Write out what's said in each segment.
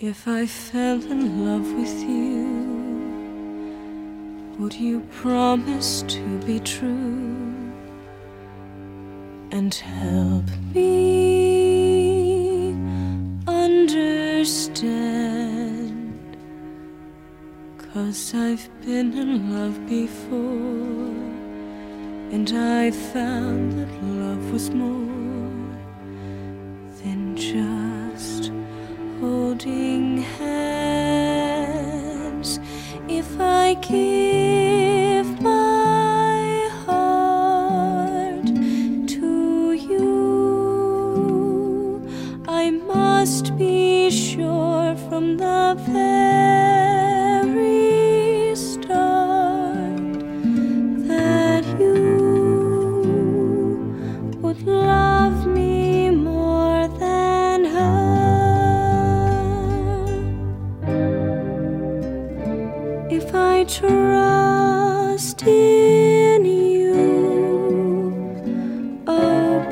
If I fell in love with you, would you promise to be true and help me understand? 'Cause I've been in love before, and I found that love was more than just holding hands. If I give my heart to you, I must be sure from the very start that you would love me more than her. If I trust in you, oh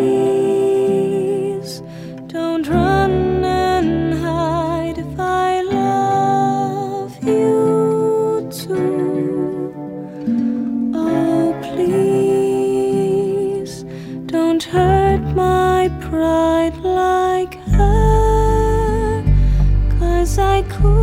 please don't run and hide. If I love you too, oh please don't hurt my pride like her. 'Cause I could